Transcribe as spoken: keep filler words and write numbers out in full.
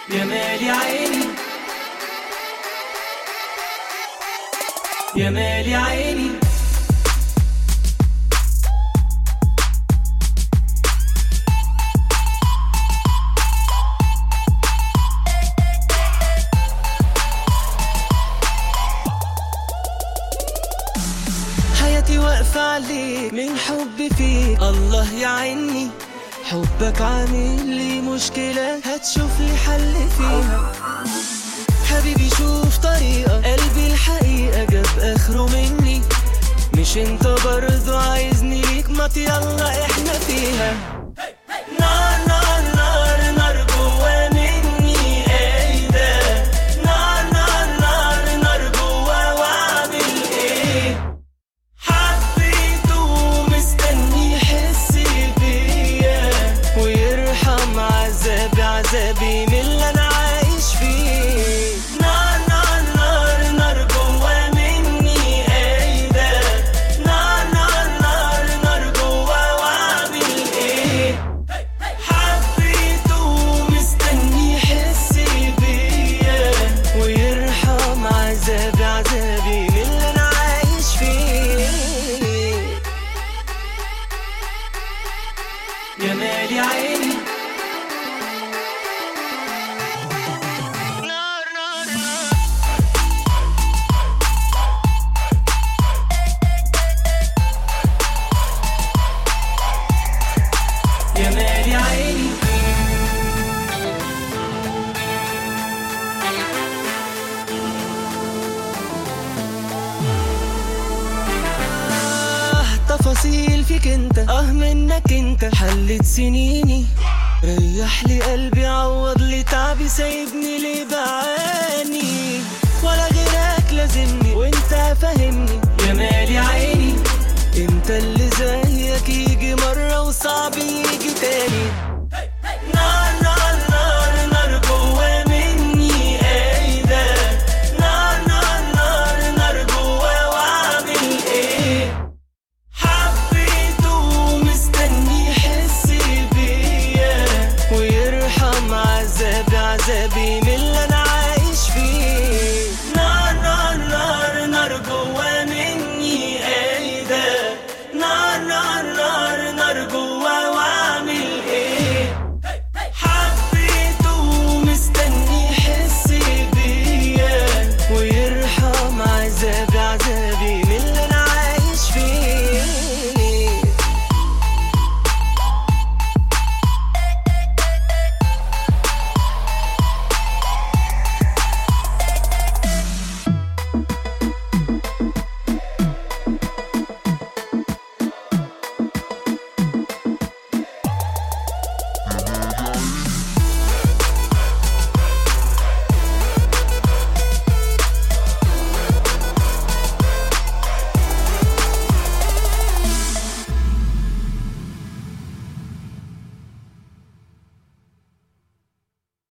يا مال يا عيني، يا مال يا عيني. حياتي واقفة عليك من حبي فيك، الله يعيني. حبك عامل لي مشكلة هتشوف لي حل فيها. حبيبي شوف طريقة، قلبي الحقيقة جاب اخره مني. مش انت برضو عايزني ليك؟ ما يلا احنا فيها. نار نار نار نار جوا مني، ايه ده؟ نار نار نار نار جوا، واعمل ايه؟ حبيته مستني يحس بيا ويرحم عذابي، عذابي من اللي انا عايش فيه. نار نار نار نار جوا مني، ايه ده؟ نار نار نار نار جوا، واعمل ايه؟ حبيته مستني يحس بيا ويرحم عذابي، عذابي من اللي انا عايش فيه. يا مال يا عيني، نار نار نار. يا مال يا عيني، تفاصيل فيك انت، اه منك انت حلت سنيني. ريح لي قلبي، عوض لي تعبي، سايبني ليه بعاني؟ ولا غيرك لازمني وانت فاهمني. يا مال يا عيني، انت اللي زيك يجي مرة وصعب يجي تاني. نار نار نار نار جوا مني، ايه ده؟ نار نار نار نار جوا، واعمل ايه؟ حبيته مستني يحس بيا ويرحم عذابي، عذابي